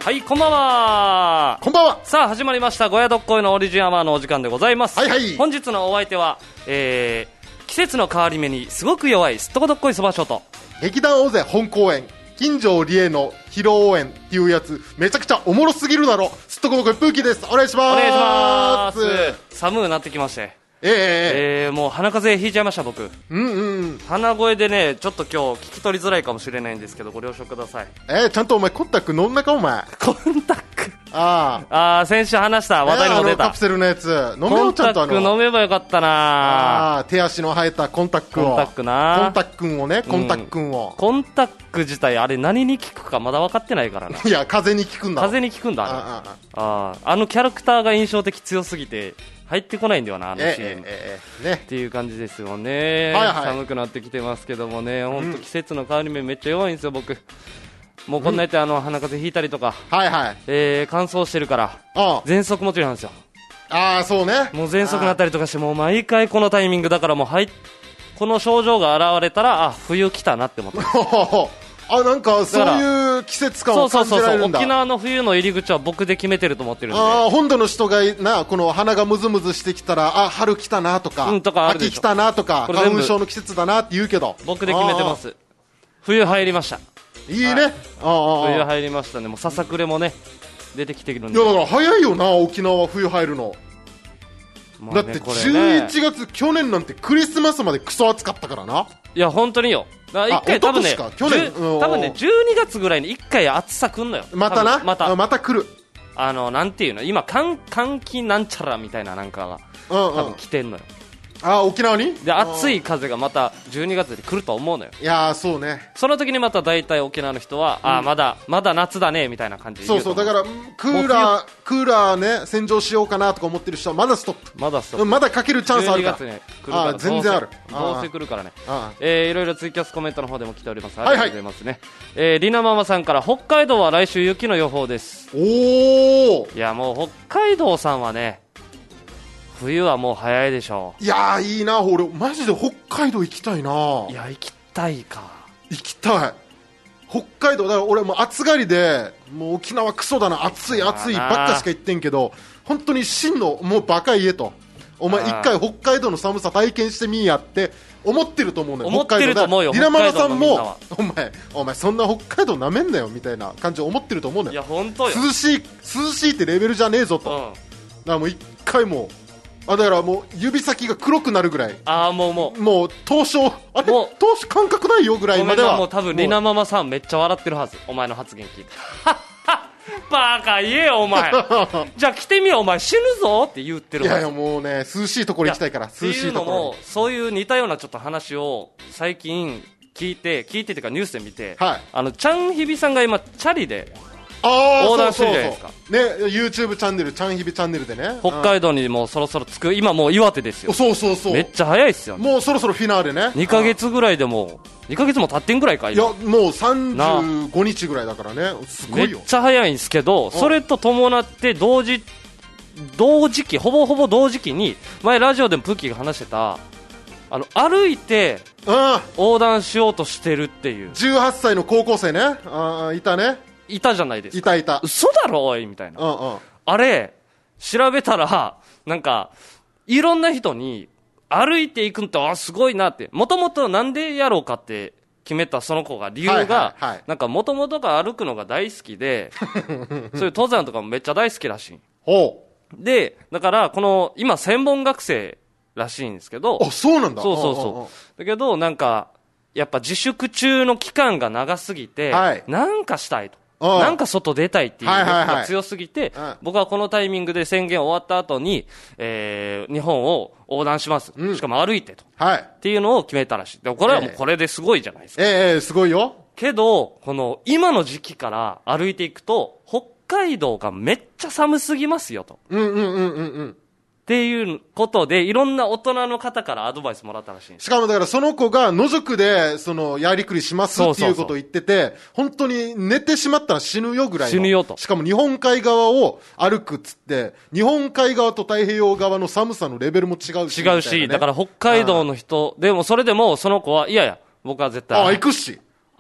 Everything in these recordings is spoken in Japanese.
はい、こんばんは。 こんばんは。 さあ始まりましたゴヤドッコイのオリジンアワーのお時間でございます。 はいはい。 本日のお相手は、季節の変わり目にすごく弱いすっとこどっこいそばしょと劇団大勢本公演金城理恵の披露応援っていうやつめちゃくちゃおもろすぎるだろすっとこどっこいプーキーです。お願いします。 お願いします。寒くなってきまして、もう鼻風邪ひいちゃいました僕。鼻声でねちょっと今日聞き取りづらいかもしれないんですけどご了承ください。 ちゃんとお前コンタック飲んだかお前。 コンタック先週話した話題にも出た、 カプセルのやつ飲めよ。ちゃんとコンタック飲めばよかったな。 手足の生えたコンタックをコンタックなコンタックンをねコンタックンを、 コンタック自体あれ何に効くかまだ分かってないからな。 いや風に効くんだ。 風に効くんだ。あのキャラクターが印象的強すぎて入ってこないんだよなあのシーン、っていう感じですよね。寒くなってきてますけどもね、本当季節の変わり目めっちゃ弱いんですよ僕。もうこんなやって鼻風邪ひいたりとか、乾燥してるから喘息持ちなんですよ。 そうね。 もう喘息になったりとかしてもう毎回このタイミングだからもうこの症状が現れたら冬来たなって思ってなんかそういう季節感を感じられるんだ。 沖縄の冬の入り口は僕で決めてると思ってるんで。 本土の人がこの鼻がムズムズしてきたら春来たなとか、秋来たなとか花粉症の季節だなって言うけど僕で決めてます。冬入りました。 いいね。 冬入りましたね。もうささくれもね出てきてるんで。 いやだから早いよな沖縄は冬入るの。だって11月去年なんてクリスマスまでクソ暑かったからな。 いや本当によ。一回多分ね12月ぐらいに1回暑さくんのよ。 また来る。 なんていうの今寒気なんちゃらみたいななんかが多分来てんのよ。 沖縄にで暑い風がまた12月で来ると思うのよ。 いやそうね。 その時にまた大体沖縄の人はまだ夏だねみたいな感じで言うと思う。 そうだからクーラーね洗浄しようかなとか思ってる人はまだストップ。まだかけるチャンスあるから。12月に来るから全然ある。 どうせ来るからね。いろいろツイキャスコメントの方でも来ております。ありがとうございますね。りなママさんから北海道は来週雪の予報です。いやもう北海道さんはね冬はもう早いでしょう。 いやーいいな。俺マジで北海道行きたいな。 いや行きたいか。 行きたい北海道だから俺もう暑がりでもう沖縄クソだな暑いばっかしか言ってんけど本当に真のもうバカ言えとお前一回北海道の寒さ体験してみんやって思ってると思うのよ。 思ってると思うよ。 ディナマラさんもお前そんな北海道なめんなよみたいな感じで思ってると思うのよ。 いや本当よ。 涼しいってレベルじゃねえぞと、だからもう一回もだからもう指先が黒くなるぐらいもう凍傷感覚ないよぐらいまでは。 もう多分リナママさんめっちゃ笑ってるはず。お前の発言聞いてバカ言えよお前じゃあ来てみよお前死ぬぞって言ってるはず。 いやもうね涼しいところ行きたいから。涼しいところにそういう似たようなちょっと話を最近聞いてっていうかニュースで見て、チャンヒビさんが今チャリで横断してるじゃないですか。 ね YouTube チャンネルチャンヒビチャンネルでね北海道にもうそろそろ着く。今もう岩手ですよ。 そうめっちゃ早いっすよね。 もうそろそろフィナーレね。 2ヶ月ぐらいでも2ヶ月も経ってんぐらいか。 いやもう35日ぐらいだからねすごいよ。 めっちゃ早いんですけどそれと伴って同時期ほぼ同時期に前ラジオでもプッキーが話してた歩いて横断しようとしてるっていう 18歳の高校生ね。いたじゃないですか。 いた嘘だろおいみたいな。あれ調べたらなんかいろんな人に歩いていくんってすごいなって。もともとなんでやろうかって決めたその子が理由がなんかもともとが歩くのが大好きでそういう登山とかもめっちゃ大好きらしい。でだからこの今専門学生らしいんですけど。 そうなんだ。 そうだけどなんかやっぱ自粛中の期間が長すぎてなんかしたいとなんか外出たいっていう欲が強すぎて、僕はこのタイミングで宣言終わった後に、日本を横断します。しかも歩いてと。っていうのを決めたらしい。でこれはもうこれですごいじゃないですか。 すごいよ。 けど、この今の時期から歩いていくと、北海道がめっちゃ寒すぎますよと。っていうことでいろんな大人の方からアドバイスもらったらしいんです。 しかもだからその子が野宿でやりくりしますっていうことを言ってて本当に寝てしまったら死ぬよぐらいの。 死ぬよと。 しかも日本海側を歩くっつって日本海側と太平洋側の寒さのレベルも違うし、 だから北海道の人でもそれでもその子はいや僕は絶対行くし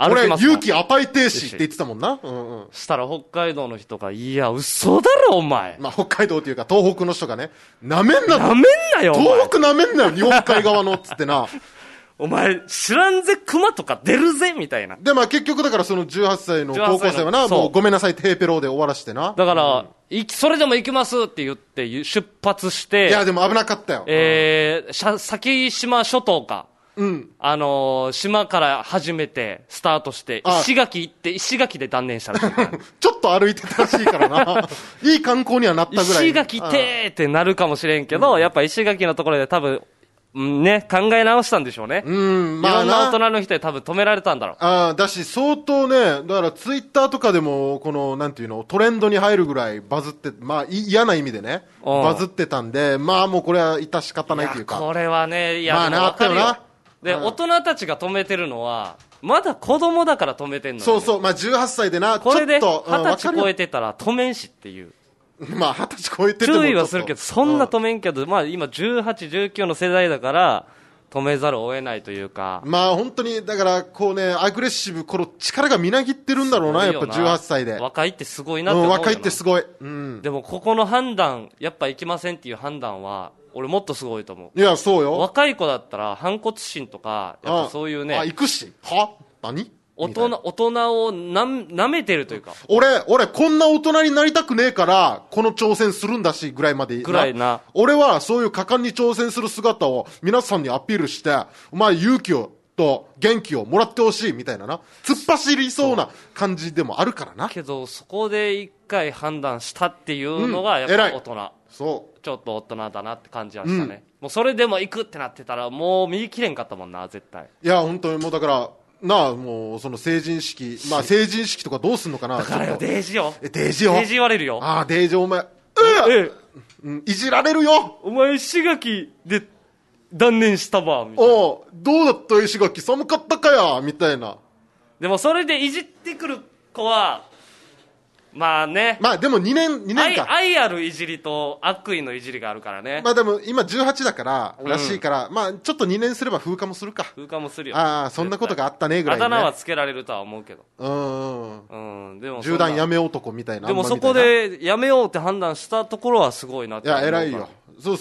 俺歩きますか勇気与えてえしって言ってたもんな。うんうん。 したら北海道の人が、いや、嘘だろ、お前。 まあ、北海道っていうか東北の人がね、なめんななめんなよ、お前。 東北なめんなよ、日本海側のっつってな。 お前、知らんぜ、熊とか出るぜ、みたいな。 で、まあ結局だからその18歳の高校生はな、 そうもうごめんなさい、テーペローで終わらしてな。 だから、それでも行きますって言って出発して、 いや、でも危なかったよ。 先島諸島か。 うん。 島から始めて、スタートして、 あ石垣行って、石垣で断念したらしいからちょっと歩いてたらしいからな。いい観光にはなったぐらい。 石垣てーってなるかもしれんけど、やっぱ石垣のところで多分、ね、考え直したんでしょうね。 まあいろんな大人の人で多分止められたんだろう。 だし、相当ね、だからツイッターとかでも、この、なんていうの、トレンドに入るぐらいバズって、まあ、嫌な意味でね、バズってたんで、まあもうこれは致し方ないというか。 これはね、いや、 まあね、あったよな。 で、大人たちが止めてるのは、まだ子供だから止めてんのよ、ね。 そうそう、まあ18歳でな、 これでちょっと 20歳超えてたら止めんしっていう。 まあ20歳超えてても注意はするけど、そんな止めんけど、まあ今18、19の世代だから、止めざるを得ないというか。 まあ本当に、だからこうね、アグレッシブ、この力がみなぎってるんだろうな、やっぱ18歳で。 若いってすごいなって思うよな。 若いってすごい。うん。 でもここの判断、やっぱ行きませんっていう判断は、俺もっとすごいと思う。 いや、そうよ。 若い子だったら、反骨心とか、やっぱそういうね。 行くし。は何大人を舐めてるというか。 俺、こんな大人になりたくねえから、この挑戦するんだし、ぐらいまで。 ぐらいな。 俺はそういう果敢に挑戦する姿を皆さんにアピールして、お前勇気を、と元気をもらってほしいみたいなな。突っ走りそうな感じでもあるからな。 けど、そこで一回判断したっていうのが、やっぱ大人。 そう。 ちょっと大人だなって感じはしたね。もうそれでも行くってなってたら、もう見切れんかったもんな、絶対。 いや、本当にもうだから、なあ、もう、その成人式、まあ成人式とかどうすんのかな。 だからよ、デージよ。 デージよ。 デージ言われるよ。 ああ、デージお前、いじられるよ。 お前、石垣で断念したわ、みたいな。 どうだった石垣、寒かったかや、みたいな。 でもそれでいじってくる子は、まあね。 まあでも2年か。 愛あるいじりと悪意のいじりがあるからね。 まあでも今18だから、らしいから、まあちょっと2年すれば風化もするか。 風化もするよ。 ああ、そんなことがあったね、ぐらい、ね。 あだ名はつけられるとは思うけど。 でも。銃弾やめ男みたいな。 でもそこでやめようって判断したところはすごいなって思う。 いや、偉いよ。そう。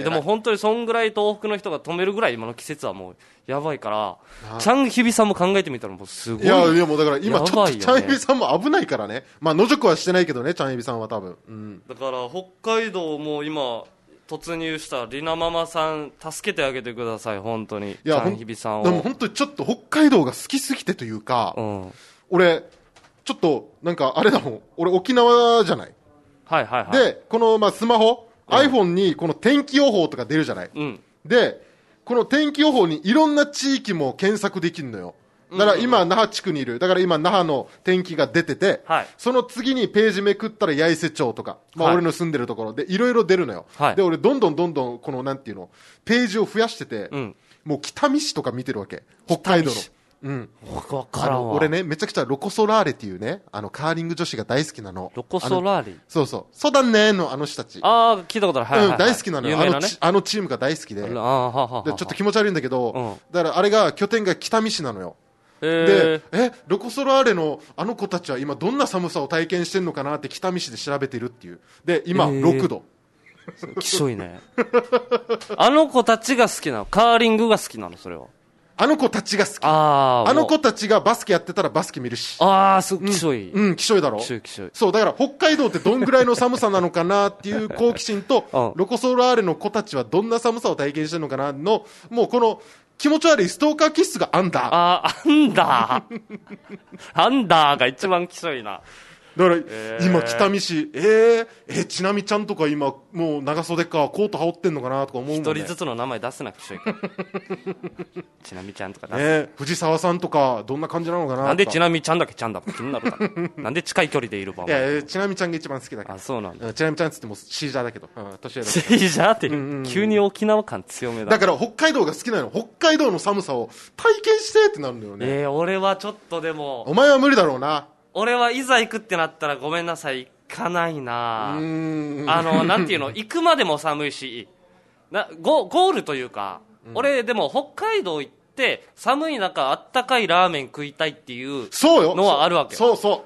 でも本当にそんぐらい東北の人が止めるぐらい今の季節はもうやばいから、チャンヒビさんも考えてみたらもうすごい。いやもうだから今ちょっとチャンヒビさんも危ないからね。まあ野宿はしてないけどね、チャンヒビさんは多分。 だから北海道も今、突入したリナママさん助けてあげてください、本当に。チャンヒビさんを。 でも本当にちょっと北海道が好きすぎてというか、俺、ちょっとなんかあれだもん、俺沖縄じゃない。で、このまあスマホ、iPhone にこの天気予報とか出るじゃない。で、この天気予報にいろんな地域も検索できるのよ。だから今、那覇地区にいる。だから今、那覇の天気が出てて、その次にページめくったら八重瀬町とか、まあ俺の住んでるところでいろいろ出るのよ。で、俺どんどんこのなんていうの、ページを増やしてて、もう北見市とか見てるわけ。北海道の。 わからんわ。 俺ね、めちゃくちゃロコ・ソラーレっていうね、カーリング女子が大好きなの。 ロコ・ソラーレそうだねの人たち。 聞いたことある。 大好きなのよ。あのチームが大好きで。ちょっと気持ち悪いんだけど、だからあれが、拠点が北見市なのよ。で、ロコ・ソラーレのあの子たちは今どんな寒さを体験してんのかなって北見市で調べてるっていう。で、今、6度。 きしょいね。あの子たちが好きなの？カーリングが好きなの？それは。 あの子たちが好き。あの子たちがバスケやってたらバスケ見るし。 すごい、きしょい。 きしょいだろ。 きしょい。 そう、だから北海道ってどんぐらいの寒さなのかなっていう好奇心と、ロコ・ソラーレの子たちはどんな寒さを体験してるのかなの、もうこの気持ち悪いストーカー気質がアンダー。 アンダー。アンダーが一番きしょいな。 だから、今、北見市、ちなみちゃんとか今、もう長袖か、コート羽織ってんのかなとか思うもんね。 一人ずつの名前出すな、きしょいから。ちなみちゃんとか出す。 藤沢さんとか、どんな感じなのかな。 なんでちなみちゃんだけちゃんだ気になるから。なんで近い距離でいるば。 いや、ちなみちゃんが一番好きだから。 そうなんだ。 ちなみちゃんっつってもシージャーだけど。 シージャーって、急に沖縄感強めだ。 だから北海道が好きなの。北海道の寒さを体験してってなるんだよね。 俺はちょっとでも。 お前は無理だろうな。 俺はいざ行くってなったらごめんなさい、行かないな。なんていうの、行くまでも寒いし、ゴールというか、俺でも北海道行ってって寒い中あったかいラーメン食いたいっていうそうよのはあるわけ。 そうそう。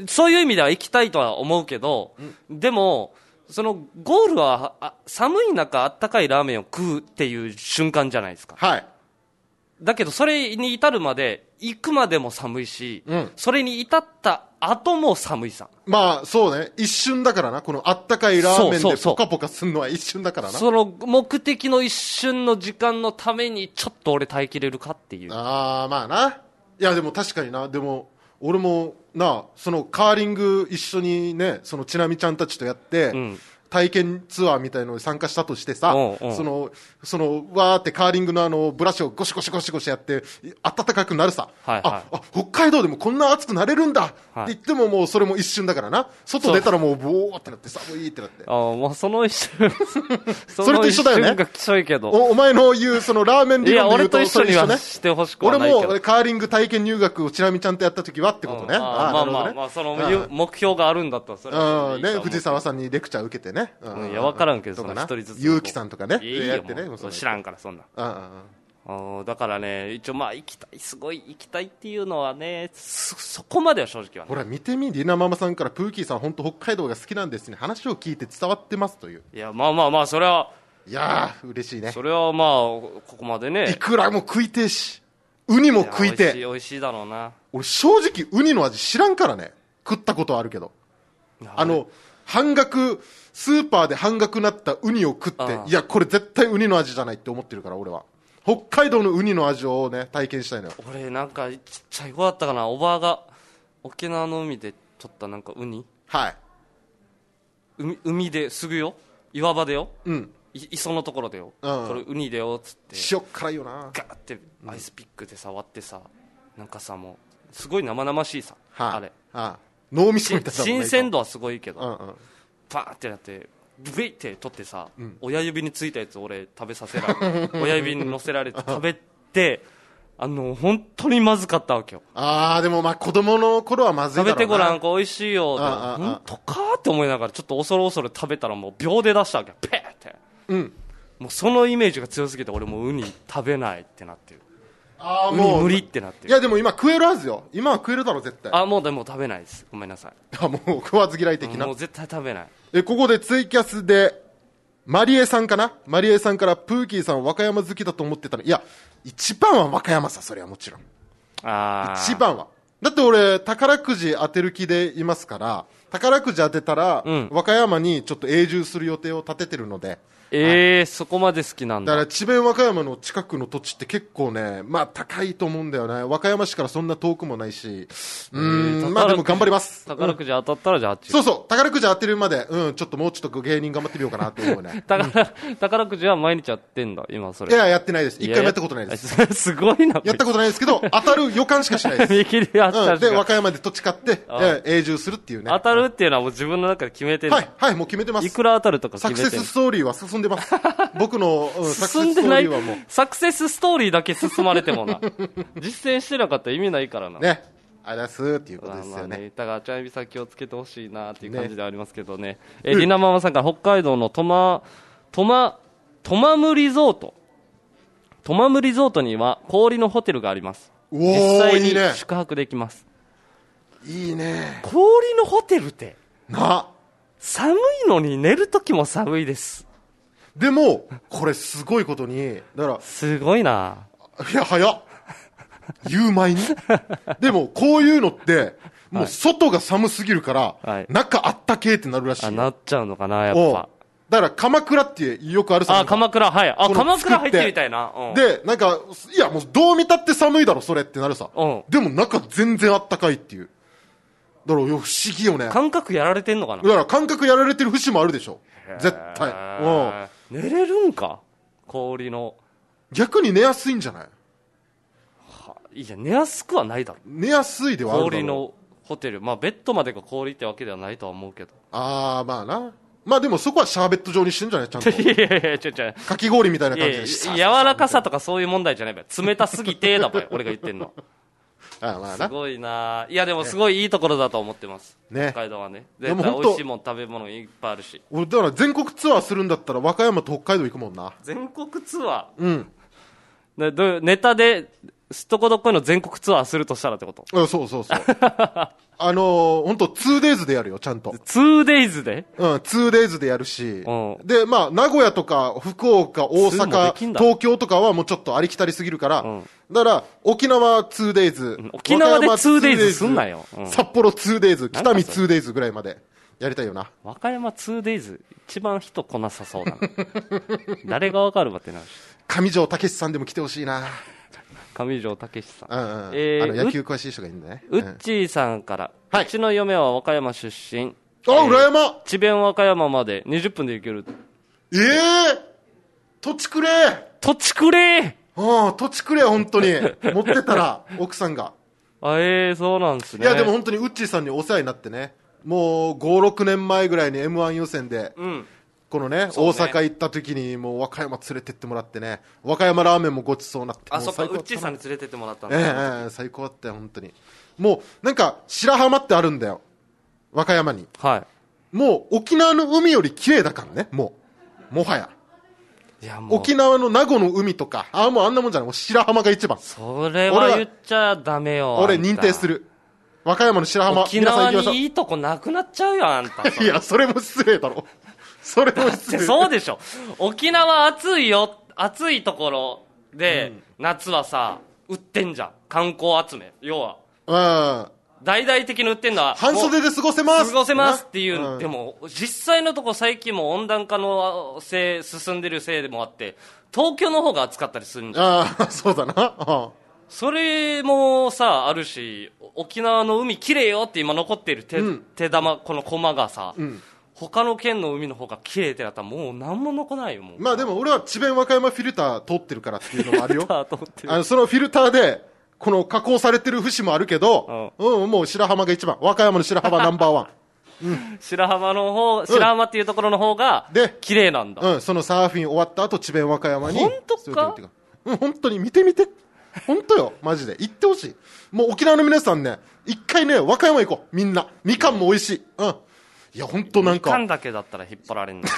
そういう意味では行きたいとは思うけど、でもそのゴールは寒い中あったかいラーメンを食うっていう瞬間じゃないですか。 はい。 だけどそれに至るまで行くまでも寒いし、それに至った後も寒いさ。 まあそうね、一瞬だからな。このあったかいラーメンでポカポカするのは一瞬だからな。 その目的の一瞬の時間のためにちょっと俺耐えきれるかっていう。 ああまあな。いやでも確かにな。でも俺もな、そのカーリング一緒にね、そのちなみちゃんたちとやって、体験ツアーみたいのに参加したとしてさ、そのわーってカーリングのブラシをゴシゴシゴシゴシやって暖かくなるさ、北海道でもこんな暑くなれるんだって言っても、もうそれも一瞬だからな。外出たらもうボーってなって寒いってなって、 もうその一瞬それと一緒だよね。 がきしょいけど、 お前の言うそのラーメン理論で言うとそれ一緒ね。 してほしくはないけど、 俺もカーリング体験入学をちなみちゃんとやった時はってことね。 まあその目標があるんだったらそれはね、藤沢さんにレクチャー受けてね。 いや分からんけど、その一人ずつ結城さんとかね、 やってね、知らんからそんな。だからね、一応まあ行きたい、すごい行きたいっていうのはね、そこまでは正直はね。 ほら見てみ、りなママさんからプーキーさん本当北海道が好きなんですね、話を聞いて伝わってますという。 いやまあそれは、 いやー嬉しいね。 それはまあここまでね、 いくらも食いてえし、ウニも食いてえ。 美味しいだろうな。 俺正直ウニの味知らんからね。食ったことはあるけど、半額スーパーで半額なったウニを食って、いやこれ絶対ウニの味じゃないって思ってるから、俺は北海道のウニの味をね体験したいのよ。 俺なんかちっちゃい子だったかな、おばあが沖縄の海で取ったなんかウニ、 はい、 海ですぐよ、岩場でよ、磯のところでよ、これウニでよっつって、 塩辛いよな、 ガーってアイスピックでさ割ってさ、なんかさもうすごい生々しいさ、あれ脳みそみたいな、 新鮮度はすごいけど、パーってやってブイって取ってさ、親指についたやつ俺食べさせられて親指に乗せられて食べて、本当にまずかったわけよ。 でもまあ子供の頃はまずいだろうな。 食べてごらん、これ美味しいよ、本当かって思いながらちょっと恐る恐る食べたらもう秒で出したわけ、ペーって、もうそのイメージが強すぎて俺もうウニ食べないってなってる。もう無理ってなってる。 いやでも今食えるはずよ。今は食えるだろ絶対。 もうでも食べないです、ごめんなさい。 もう食わず嫌い的な。 もう絶対食べない。 ここでツイキャスでマリエさんかな、マリエさんからプーキーさん和歌山好きだと思ってたの。いや一番は和歌山さ、それはもちろん。一番はだって俺宝くじ当てる気でいますから、宝くじ当てたら、和歌山にちょっと永住する予定を立ててるので。 そこまで好きなんだ。 だから智弁和歌山の近くの土地って結構ね、まあ高いと思うんだよね。和歌山市からそんな遠くもないし、まあでも頑張ります。 宝くじ当たったらじゃああっち。 そうそう、宝くじ当てるまで、ちょっともうちょっと芸人頑張ってみようかなと思うね。 宝くじは毎日やってんだ今それ。 いややってないです。一回もやったことないです。 すごいな。 やったことないですけど当たる予感しかしないです。 見切りあった。 で和歌山で土地買って永住するっていうね。 当たるっていうのはもう自分の中で決めてる。 はいもう決めてます。 いくら当たるとか決めてる。 サクセスストーリーは進んでます。僕のサクセスストーリーはもうサクセスストーリーだけ進まれてもな実践してなかったら意味ないからなね。あらすっていうことですよね。 だからチャイビさん気をつけてほしいなっていう感じではありますけどね。りなママさんから北海道のトマムリゾートには氷のホテルがあります。実際に宿泊できます。 いいね。 氷のホテルってな、 寒いのに寝るときも寒いです。 でもこれすごいことに、だからすごいな。 いや早っ言う前にでもこういうのってもう外が寒すぎるから、中あったけーってなるらしい。 なっちゃうのかなやっぱ。 だから鎌倉ってよくあるさ。 鎌倉、はい。鎌倉入ってみたいな。 でなんかいやもうどう見たって寒いだろそれってなるさ。でも中全然あったかいっていう。だから不思議よね。 感覚やられてんのかな。 だから感覚やられてる節もあるでしょ絶対。 寝れるんか氷の。 逆に寝やすいんじゃない。 いや寝やすくはないだろ。 寝やすいではあるだろう。 氷のホテル、まあベッドまでが氷ってわけではないとは思うけど。 まあな。まあでもそこはシャーベット状にしてんじゃないちゃんと。 いやかき氷みたいな感じで。 柔らかさとかそういう問題じゃないばい。冷たすぎてだばい俺が言ってんの。 まあすごいな。いやでもすごいいいところだと思ってます、北海道はね。絶対美味しいもん食べ物いっぱいあるし。 俺だから全国ツアーするんだったら和歌山と北海道行くもんな。 全国ツアー。 ネタですっとこどっこいの全国ツアーするとしたらってこと？ そうそうそう。本当 2days でやるよ、ちゃんと。 2days で？ うん、2days でやるし。 うんで、まあ、名古屋とか、福岡、大 2も阪できん、だ東京とかはもうちょっとありきたりすぎるから。 んだから、沖縄 2days。 沖縄で和歌山 2days すんなようん札幌 2days、北見なんかそ 2days ぐらいまでやりたいよな。 和歌山 2days 一番人来なさそうだな誰がわかるわってなるし。 上条武さんでも来てほしいな。 上条武さん、 うんうん。野球詳しい人がいいんだね。 うっちーさんから、 はいうちの嫁は和歌山出身、 裏山智弁和歌山まで20分で行ける。 土地くれ土地くれ土地くれ、本当に。持ってたら、奥さんが。 そうなんですね。 いや、でも本当にウッチーさんにお世話になってね。もう、5、6年前ぐらいに M1 予選で、このね、大阪行った時に、もう和歌山連れてってもらってね、和歌山ラーメンもごちそうになって。 そっか、うっちーさんに連れてってもらったんだ。 最高だったよ、本当に。もう、なんか、白浜ってあるんだよ。和歌山に。 はもう、沖縄の海より綺麗だからね、もはや。 いや、もう沖縄の名護の海とか、もうあんなもんじゃない、もう白浜が一番。 それは言っちゃダメよ。 俺認定する。和歌山の白浜、 沖縄皆さん行きましょう。 にいいとこなくなっちゃうよ、あんた。 いや、それも失礼だろ。それも失礼。 そうでしょ。沖縄暑いよ、暑いところで、夏はさ、売ってんじゃん。観光集め。要は。大々的に売ってんのは。 半袖で過ごせます。 過ごせますっていう。でも、実際のとこ最近も温暖化の進んでるせいでもあって、東京の方が暑かったりするんじゃん。 そうだな。 それもさ、あるし、沖縄の海綺麗よって今残っている手玉、この駒がさ、他の県の海の方が綺麗ってなったらもう何も残ないよ、もう。 まあでも俺は智弁和歌山フィルター通ってるからっていうのもあるよ。 フィルター通ってる。 そのフィルターで、この加工されてる節もあるけど、もう白浜が一番。和歌山の白浜ナンバーワン。 白浜っていうところの方が、綺麗なんだ。 そのサーフィン終わった後、智弁和歌山に。 本当か？ 本当に見てみて。本当よ、マジで。行ってほしい。もう沖縄の皆さんね、一回ね、和歌山行こう。みんな。みかんも美味しい。いや、本当なんか。 みかんだけだったら引っ張られんの。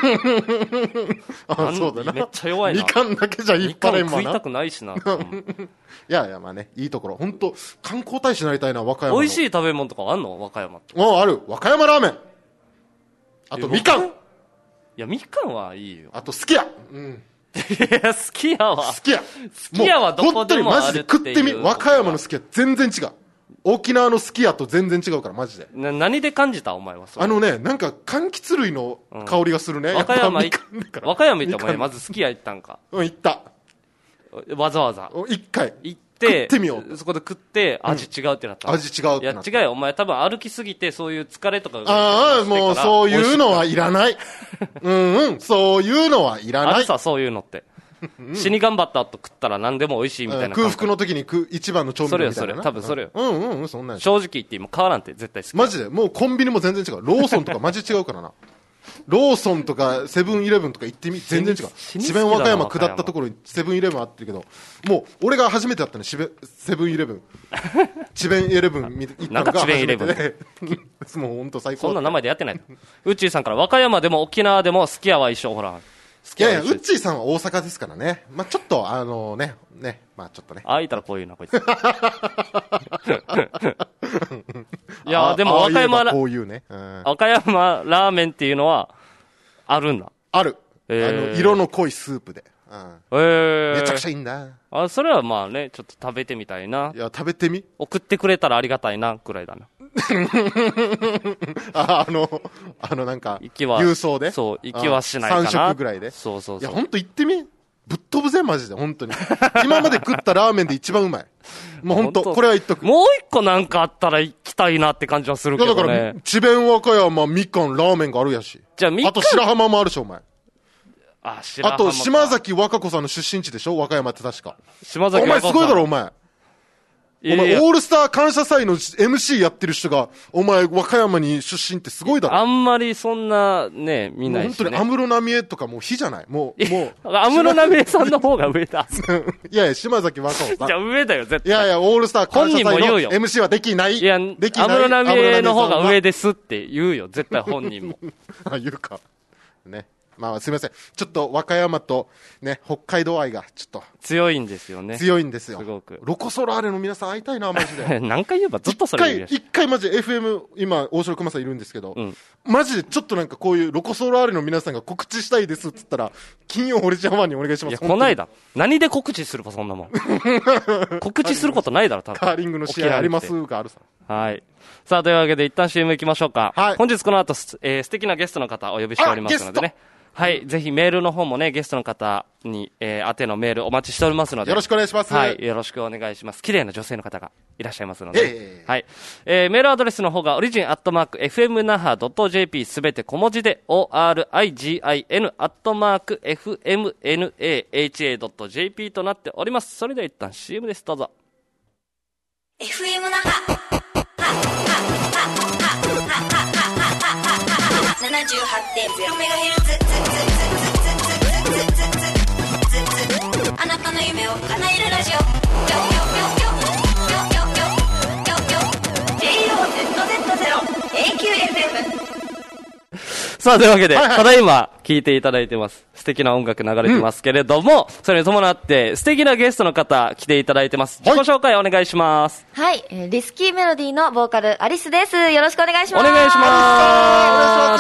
そうだな。 めっちゃ弱いな。 みかんだけじゃ引っ張れんわな。 みかん食いたくないしな。いや、まあね、いいところ。本当観光大使になりたいな、和歌山の。 美味しい食べ物とかあんの？和歌山って。 ある。和歌山ラーメン。あと、みかん。いや、みかんはいいよ。 あと、すき家。 いや、すき家は。 すき家。 すき家はどこでもあるっていう。 本当にマジで食ってみ。和歌山のすき家全然違う。沖縄のすき家と全然違うから、マジで。 何で感じたお前は。 なんか、柑橘類の香りがするね。 和歌山行ったお前、まずすき家行ったんか。 行った。 わざわざ。 一回。 行って、 食ってみよう。 そこで食って、味違うってなった。 味違うってなった。いや、違うよ。お前多分歩きすぎて、そういう疲れとかが。 もうそういうのはいらない。そういうのはいらない。 あるさ、そういうのって。死に頑張った後食ったら何でも美味しいみたいな。 空腹の時に一番の調味料みたいな。 それ、多分それよ。 そんなん。 正直言って今変わらんって絶対好き。 マジで、もうコンビニも全然違う。ローソンとかマジ違うからな。ローソンとかセブンイレブンとか行ってみ、全然違う。智弁和歌山下ったところにセブンイレブンあってるけど、もう俺が初めてだったね、セブンイレブン。智弁イレブン行ったのが初めてで。もう本当最高。 そんな名前でやってない。うっちーさんから和歌山でも沖縄でもすき家は一緒、ほら。 いやいや、ウッチーさんは大阪ですからね。まあちょっと、まあちょっとね。 いたらこういうな、こいつ。いや、でも和歌山こういうね。 和歌山ラーメンっていうのは、あるんだ。 ある。色の濃いスープで。めちゃくちゃいいんだ。 それはまあね、ちょっと食べてみたいな。 いや、食べてみ。 送ってくれたらありがたいな、くらいだな。 なんか、郵送でそう、行きはしないかな。 3食ぐらいで。 そう。 いや、ほんと行ってみ。ぶっ飛ぶぜ、マジで、本当に。今まで食ったラーメンで一番うまい。もう本当、これは言っとく。 もう一個なんかあったら行きたいなって感じはするけどね。 だから、智弁和歌山、みかん、ラーメンがあるやし。 じゃあ、 あと白浜もあるし、お前。 白浜。 あと、島崎和歌子さんの出身地でしょ、和歌山って確か。 島崎和歌子さん。 お前すごいだろ、お前。お前、オールスター感謝祭の MC やってる人が、お前、和歌山に出身ってすごいだろ。 あんまりそんな、ね、見ないし、ね。 本当に、安室奈美恵とかもう火じゃない。もう。 安室奈美恵さんの方が上だ。 いや、島崎和歌子さん。 じゃあ上だよ、絶対。 いや、オールスター感謝祭の MC はできない。 いや、安室奈美恵の方が上ですって言うよ、絶対本人も。 言うか。ね。 まあすみません。ちょっと和歌山とね、北海道愛がちょっと強いんですよね。 強いんですよ。 すごく。 ロコ・ソラーレの皆さん会いたいな、マジで。 何回言えばずっとそれ言うや一回マジで FM、今、大城熊さんいるんですけど、 うん、 マジでちょっとなんかこういうロコ・ソラーレの皆さんが告知したいですって言ったら、金曜オリジャン1にお願いします。いや、 こないだ。何で告知するか、そんなもん。告知することないだろ、多分。 カーリングの試合ありますがあるさ。 はい。さあ、というわけで一旦 CM 行きましょうか。 はい。 本日この後、素敵なゲストの方お呼びしておりますのでね。はい。ぜひメールの方もね、ゲストの方に、宛てのメールお待ちしておりますので。 よろしくお願いします。 はい。よろしくお願いします。綺麗な女性の方がいらっしゃいますので。はい。メールアドレスの方が、origin@fmnaha.jp すべて小文字で、origin@fmnaha.jp となっております。それでは一旦 CM です。どうぞ。 FM 那覇 78.0MHz あなたの夢を叶えるラジオJOZZ0AQFM さあ、というわけで、 はいはい、 ただいま聴いていただいてます。素敵な音楽流れてますけれども、それに伴って素敵なゲストの方来ていただいてます。自己紹介お願いします。 はい、リスキーメロディーのボーカルアリスです。よろしくお願いします。 お願いします。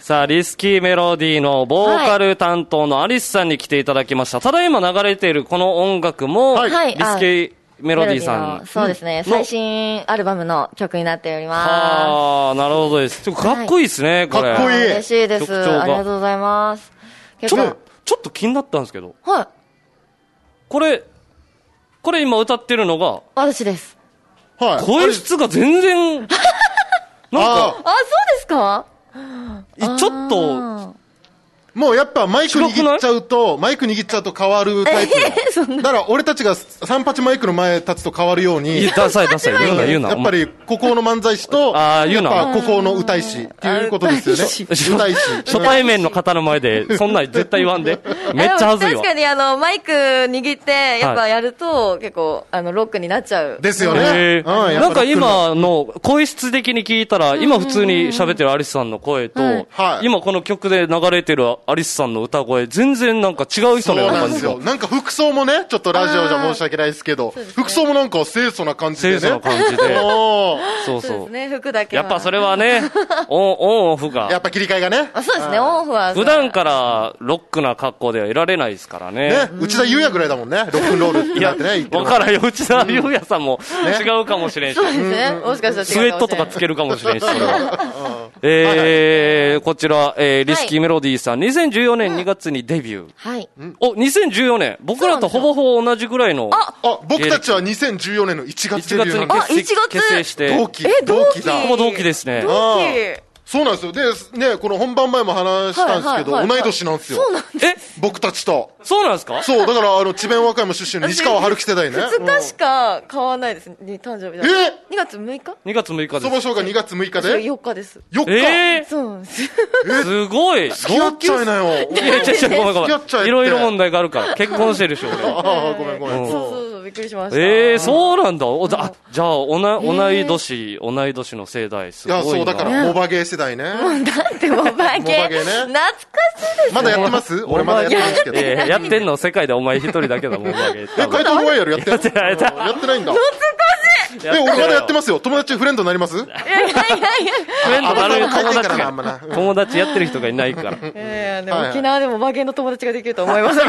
さあ、リスキーメロディーのボーカル担当のアリスさんに来ていただきました。ただいま流れているこの音楽も、 はい、 リスキーメロディーさん。 そうですね、最新アルバムの曲になっております。 ああ、なるほどです。かっこいいですね、これ。 かっこいい。 嬉しいです。ありがとうございます。 ちょっと気になったんですけど。 はい。 これ今歌ってるのが。 私です。 はい。 声質が全然、なんか。 そうですか？ ちょっと、 もうやっぱマイク握っちゃうと変わるタイプだから俺たちが38マイクの前立つと変わるように。 ダサい言うな。 やっぱり孤高の漫才師と、やっぱ孤高の歌い師っていうことですよね。歌い師。 初対面の方の前で、そんなん絶対言わんで。めっちゃ恥ずいわ。 確かにマイク握って、やっぱやると、結構、ロックになっちゃう。 ですよね。 なんか今の声質的に聞いたら、今普通に喋ってるアリスさんの声と、今この曲で流れてるアリスさんの歌声、全然なんか違う人のような感じ。 そうなんですよ。なんか服装もね、ちょっとラジオじゃ申し訳ないですけど、服装もなんか清楚な感じでね。 清楚な感じで。そうそうですね、服だけは。 やっぱそれはね、オンオフが。 やっぱ切り替えがね。 そうですね、オンオフは。 普段からロックな格好ではいられないですからね。 ね、内田裕也ぐらいだもんね、ロックンロールってなってね。 わからんよ、内田裕也さんも違うかもしれんし。 そうですね、もしかしたら違うかもしれん。 スウェットとかつけるかもしれんし、それは。こちら、リスキーメロディーさん、2014年2月にデビュー。 はい。 2014年。僕らとほぼほぼ同じぐらいの。 僕たちは2014年の1月デビューなんです。 結成して。 同期だ。 ほぼ同期ですね。 そうなんですよ。で、ね、この本番前も話したんですけど、同い年なんですよ。 そうなんです。 僕たちと。 そうなんですか？ そう、だから、智弁和歌山出身の西川春樹世代ね。 2日しか買わないですね、誕生日だ。2月6日 ?2 月6日です。 そば賞が2月6日で 4日です。 4 日そうなんです。 すごい。 付き合っちゃいなよ。 いや、ごめん。いろいろ問題があるから。結婚してるでしょ、俺。 ごめん。 そう、びっくりしました。 そうなんだ。じゃあ、同い年の世代、すごいな。 いや、そう、だから、モバゲー世代ね。 だってモバゲー。懐かしいです。 まだやってます？俺まだやってないですけど。 やってんの世界でお前一人だけだ、モバゲー。 怪盗ロワイヤルやってないんだ。 懐かしい。 俺まだやってますよ。友達フレンドになります？ いや。 フレンドなる友達やってる人がいないから。 でも沖縄でもバゲーの友達ができると思います。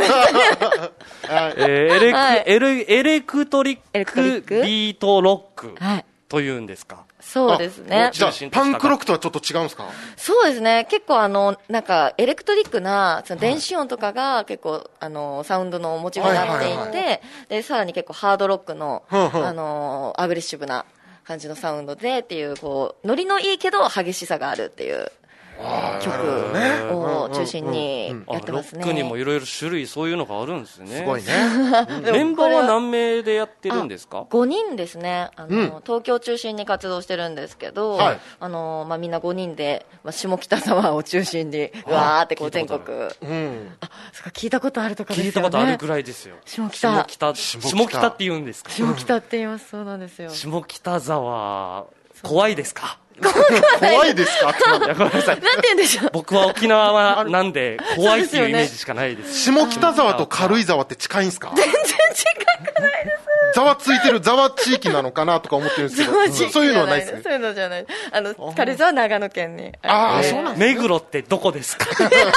エレクトリックビートロックというんですか？ そうですね。 じゃあ、パンクロックとはちょっと違うんですか？ そうですね。結構なんか、エレクトリックな、その電子音とかが結構、サウンドのモチーフになっていて、で、さらに結構ハードロックの、アグレッシブな感じのサウンドでっていう、こう、ノリのいいけど激しさがあるっていう曲を中心にやってますね。 ロックにもいろいろ種類そういうのがあるんですね。 すごいね。 メンバーは何名でやってるんですか ？5人ですね。東京中心に活動してるんですけど、みんな5人で、下北沢を中心にわーってこう全国。そっか、聞いたことあるとかですよね。聞いたことあるぐらいですよ。 下北って言うんですか？ 下北って言います。そうなんですよ。 下北沢怖いですか？ 怖いですかってなんだいやごめんなさい。 なんて言うんでしょう。 僕は沖縄はなんで怖いっていうイメージしかないです。 下北沢と軽井沢って近いんすか？ 全然近くないです。 ざわついてるざわ地域なのかなとか思ってるんですけど、そういうのはないですね。 そういうのじゃない。軽井沢は長野県に。 ああ、そうなんですね。 目黒ってどこですか？ 面白い。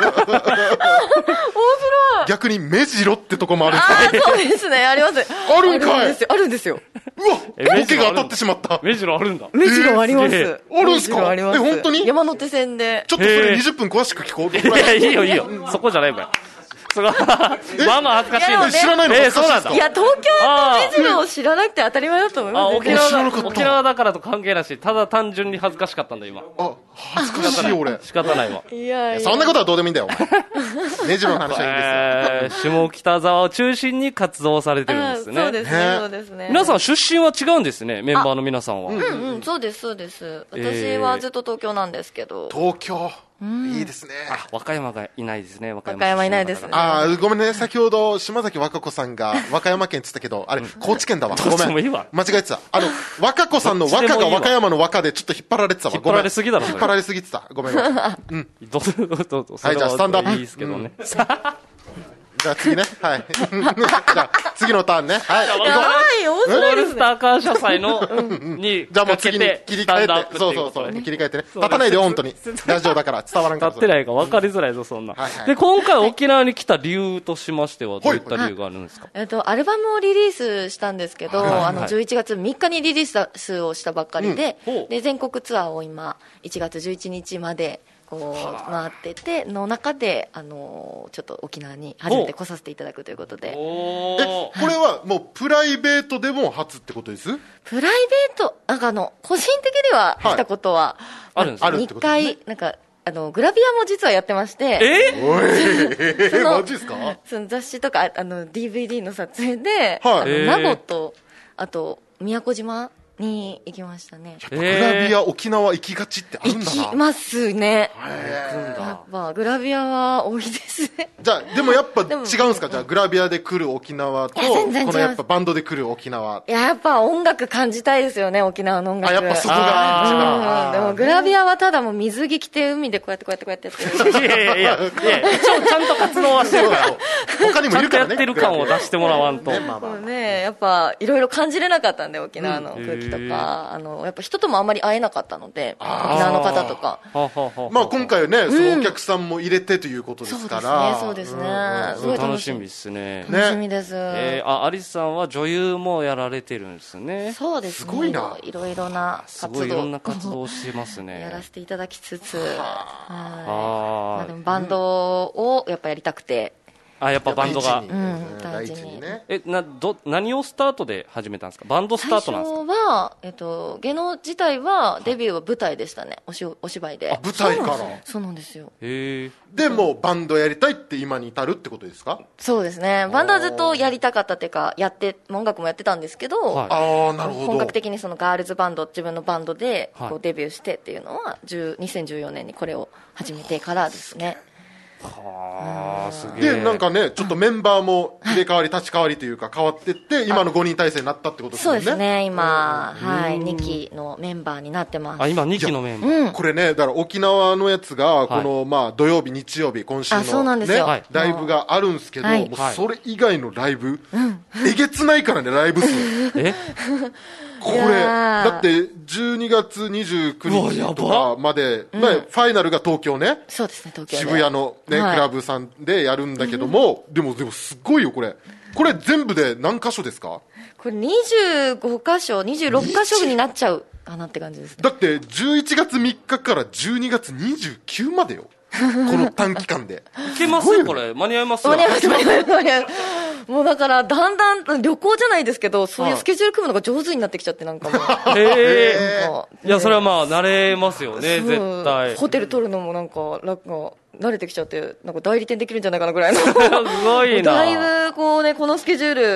逆に目白ってとこもあるんですか？ ああ、そうですね。あります。 あるんかい。 あるんですよ。 うわ、ボケが当たってしまった。 目白あるんだ。 目白あります。 あるんすか？ あります。 本当に？ 山手線で。 ちょっとそれ20分詳しく聞こう。 いや、いいよいいよ。そこじゃないもん。それはまあまあ恥ずかしいの。 知らないの？ そうなんだ。 いや、東京の目白を知らなくて当たり前だと思います。 沖縄だからと関係なし、ただ単純に恥ずかしかったんだ今。 あ、恥ずかしい俺。 仕方ないわ。 いやそんなことはどうでもいいんだよ。目白の話はいいですよ。 下北沢を中心に活動されてるんですね。 そうですね、そうですね。 皆さん出身は違うんですね、メンバーの皆さんは。 うん、そうです、そうです。私はずっと東京なんですけど。 東京。いいですね。 和歌山がいないですね、和歌山いないですね。 ごめんね、先ほど島崎和歌子さんが和歌山県って言ったけど、あれ、高知県だわ。ごめん。間違えてた。和歌子さんの和歌が和歌山の和歌でちょっと引っ張られてたわ。 引っ張られすぎだろ。 引っ張られすぎてた。ごめん。うん。 はい、じゃあスタンドアップ。 いいですけどね。 じゃあ次ね。はい。じゃあ次のターンね。はい。 やばい、面白いですね。 オールスター感謝祭の、に、 じゃあもう次に切り替えて。そうそうそう。切り替えてね。立たないで、本当に。ラジオだから伝わらんから。 立ってないか分かりづらいぞ、そんな。で、今回沖縄に来た理由としましては、どういった理由があるんですか？ アルバムをリリースしたんですけど、11月3日にリリースをしたばっかりで、で、全国ツアーを今、1月11日まで、こう回ってての中でちょっと沖縄に初めて来させていただくということで。 これはもうプライベートでも初ってことです？ プライベートなんか個人的には来たことはあるんですか ？2回なんかグラビアも実はやってまして。 マジですか？ その雑誌とかDVD の撮影で名護とあと宮古島に行きましたね。 グラビア沖縄行きがちってあるんだな。 行きますね。やっぱグラビアは多いですね。 じゃあでもやっぱ違うんですか？じゃあグラビアで来る沖縄とこのやっぱバンドで来る沖縄。 やっぱ音楽感じたいですよね、沖縄の音楽。 やっぱそこが。 でもグラビアはただもう水着着て海でこうやってやってる。 いやちゃんと活動はしてるから。 他にもいるからね。 ちゃんとやってる感を出してもらわんと。 ね、やっぱいろいろ感じれなかったんで、沖縄の空気とかやっぱ人ともあんまり会えなかったので、沖縄の方とか。 まあ今回はね、そのお客さんも入れてということですから。 そうですね。すごい楽しみですね。 楽しみです。 アリスさんは女優もやられてるんですね。 そうですね。すごいな。いろいろな活動。 すごいいろんな活動をしてますね。 やらせていただきつつ、でもバンドをやっぱやりたくて。 やっぱバンドが第一にね。 何をスタートで始めたんですか？バンドスタートなんですか？ 最初は芸能自体はデビューは舞台でしたね。お芝居で。 舞台から。 そうなんですよ。 でもうバンドやりたいって今に至るってことですか？ そうですね。バンドはずっとやりたかったっていうか音楽もやってたんですけど、 なるほど。 本格的にそのガールズバンド、自分のバンドでこうデビューしてっていうのは2014年にこれを始めてからですね。 すげえ。 でなんかね、ちょっとメンバーも入れ替わり立ち替わりというか変わってって今の5人体制になったってことですよね。 そうですね。今2期のメンバーになってます。 今2期のメンバー。 これね、だから沖縄のやつがこのまあ土曜日日曜日今週のねライブがあるんですけど、もうそれ以外のライブえげつないからね、ライブ数。これだって12月29日とかまでファイナルが東京ね。 そうですね、東京渋谷のねクラブさんでやるんだけども、でもすごいよこれ全部で何箇所ですか？ これ25箇所26箇所になっちゃうかなって感じですね。 だって11月3日から12月29までよ。この短期間でいけますこれ？間に合います？ 間に合います。もうだからだんだん旅行じゃないですけど、そういうスケジュール組むのが上手になってきちゃって、なんかもういやそれはまあ慣れますよね、絶対。 ホテル取るのもなんか慣れてきちゃって、なんか代理店できるんじゃないかなぐらいの。 すごいな。 だいぶこうね、このスケジュール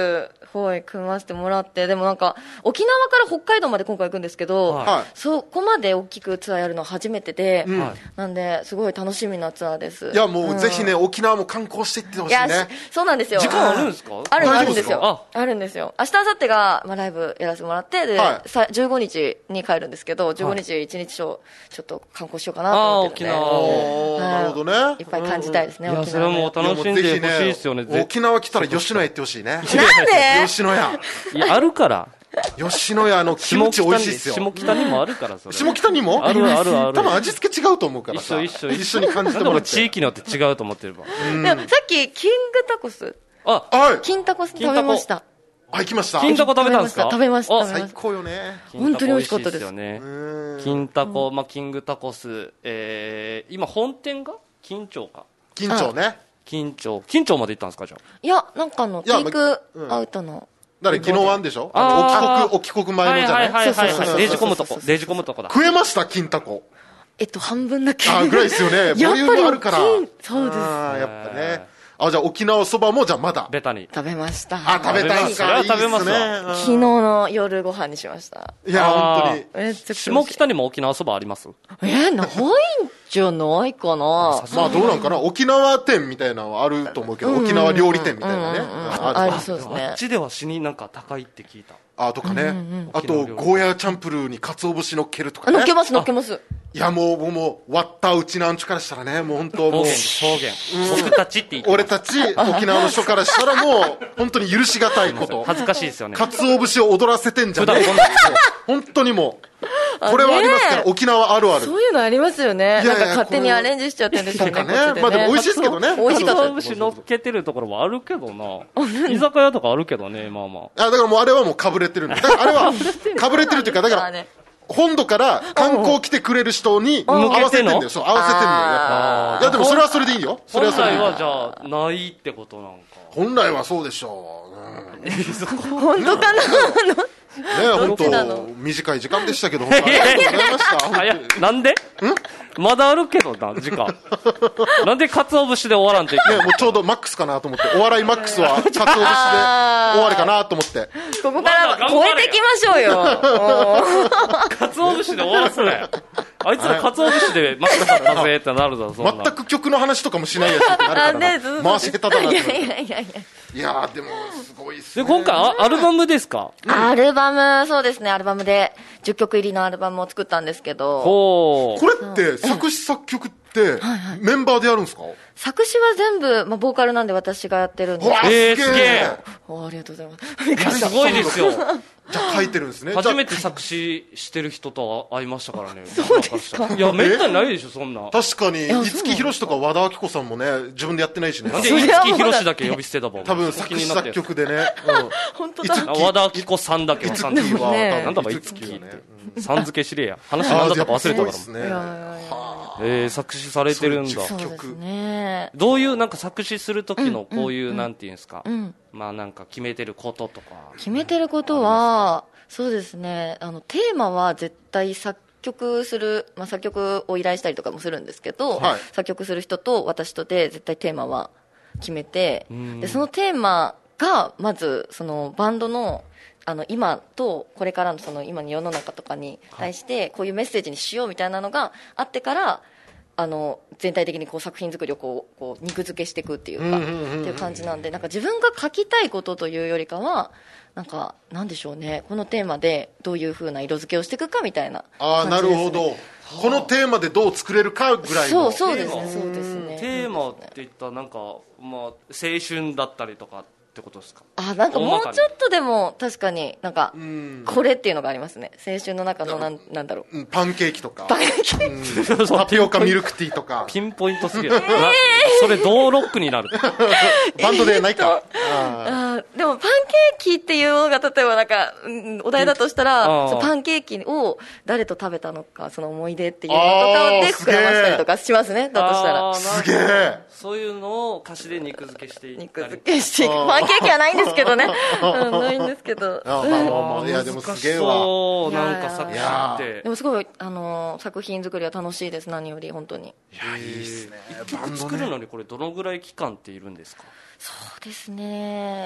ごい組ませてもらって、でもなんか沖縄から北海道まで今回行くんですけど、 はいそこまで大きくツアーやるのは初めてで、なんですごい楽しみなツアーです。 いやもうぜひね、沖縄も観光していってほしいいやね。 そうなんですよ。 時間あるんですか？ ある大丈夫でか？ んですすよ。あるんですよ。明日明後日が、ライブやらせてもらって、で、 はい 15日に帰るんですけど、15日1日ちょっと観光しようかなと思ってるんで。 あー沖縄おーなるほどね。 いっぱい感じたいですね、 いや、 沖縄それも楽しんでほしいですよね。 沖縄来たら吉野家行ってほしいね。 なんで吉野家。 いや、あるから。 吉野家のキムチ美味しいですよ。 下北にもあるから、それ。 下北にもあるあるある。 多分味付け違うと思うからさ。 一緒に感じてもらって。 地域によって違うと思ってれば。 でもさっき、キングタコス。 あ、 はい。 金タコス食べました。 あ、行きました。 金タコ食べたんですか？ 食べました。 あ最高よね。 本当に美味しかったですよね。金タコ、キングタコス、今本店が金町か。 金町ね。 金町まで行ったんですか、じゃあ。 いや、なんかテイクアウトの。 誰、昨日ワンでしょ？お帰国前のじゃない？ はい。 そうデージ込むとこだ。 食えました金タコ。 半分だけ。 ぐらいですよね。ボリュームあるから。 そうです。 やっぱね。じゃあ沖縄そばもじゃあまだベタに食べました。 食べたんすか？ 食べますね。 昨日の夜ご飯にしました。 いや本当に。 下北にも沖縄そばあります？ ないんじゃないかな。 まあどうなんかな。沖縄店みたいなのはあると思うけど、沖縄料理店みたいなね。 ありそうですね。 あっちでは死になんか高いって聞いた。 とかね。あとゴーヤーチャンプルーに鰹節乗っけるとかね。 乗っけます。 いやもう割ったうちなんちゅからしたらね、もう本当もう方言僕たちって言って俺たち沖縄の人からしたらもう本当に許しがたいこと。 恥ずかしいですよね。 鰹節を踊らせてんじゃねえ。本当にもうこれはありますから、沖縄あるある。 そういうのありますよね。なんか勝手にアレンジしちゃってるんですよね。 まあでも美味しいですけどね。 美味しかった。 鰹節乗っけてるところもあるけどな。居酒屋とかあるけどね、まあまあ。 だからもうあれはもうかぶれてるんだ。だからあれはかぶれてるというか、だから本土から観光来てくれる人に合わせてんだよ。そう、合わせてんのよ。いやでもそれはそれでいいよ。それはそれでいい。 本来はじゃあないってことなんか。 本来はそうでしょう。 本当かな。 ね、本当短い時間でしたけど、本当ありがとうございました。 なんで？まだあるけどな、時間。なんで鰹節で終わらんといけない？ もうちょうどマックスかなと思って、お笑いマックスは鰹節で終わりかなと思って。 ここから超えていきましょうよ。 鰹節で終わらせない。あいつら鰹節でマックスだったぜってなるぞ、そんな。 全く曲の話とかもしないやつってなるからな。回し下手だなって。いやでもすごいっすね。 で今回アルバムですか？ アルバム、そうですね、アルバムで10曲入りのアルバムを作ったんですけど。 これって作詞作曲ってメンバーでやるんですか？ 作詞は全部、ボーカルなんで私がやってるんで。 すげえ。 ありがとうございます。 すごいですよ。 じゃあ書いてるんですね。 初めて作詞してる人と会いましたからね。 そうですか。 いや、めったにないでしょ、そんな。 確かに、五木ひろしとか和田アキ子さんもね、自分でやってないしね。 なんで五木ひろしだけ呼び捨てだもん。 多分作詞作曲でね。 本当だ。 和田アキ子さんだけ。 五木は、 なんだば五木って。さん付けしれや。話なんだったか忘れたから。作詞されてるんだ。 そうですね。 どういう、なんか作詞する時のこういう、なんていうんですか。まあなんか決めてることとか。 決めてることは、そうですね、テーマは絶対作曲する、作曲を依頼したりとかもするんですけど、作曲する人と私とで絶対テーマは決めて、でそのテーマがまずそのバンドの今とこれからのその今の世の中とかに対してこういうメッセージにしようみたいなのがあってから、全体的にこう作品作りをこう肉付けしていくっていうか、っていう感じなんで、なんか自分が書きたいことというよりかは、なんでしょうね、このテーマでどういう風な色付けをしていくかみたいな感じですね。 なるほど。このテーマでどう作れるかぐらいの。 そうですね、そうですね。 テーマって言ったらなんか、青春だったりとかってことですか？ なんかもうちょっとでも確かになんかこれっていうのがありますね。青春の中のなんだろう、 パンケーキとかパンケーキ、 タピオカミルクティーとか。 ピンポイントすぎる。それどうロックになる？ バンドでないか。 でもパンケーキっていうのが例えばなんかお題だとしたら、パンケーキを誰と食べたのか、その思い出っていうのとかで膨らましたりとかしますね。だとしたらすげえ。 そういうのを歌詞で肉付けしていったり。 肉付けしていく。パンケーキはないんですけどね。ないんですけど。 いやでもすげえわ。 なんか作詞って。 でもすごい作品作りは楽しいです。何より本当に。 いやいいっすね。 作るのにこれどのぐらい期間っているんですか？ そうですね。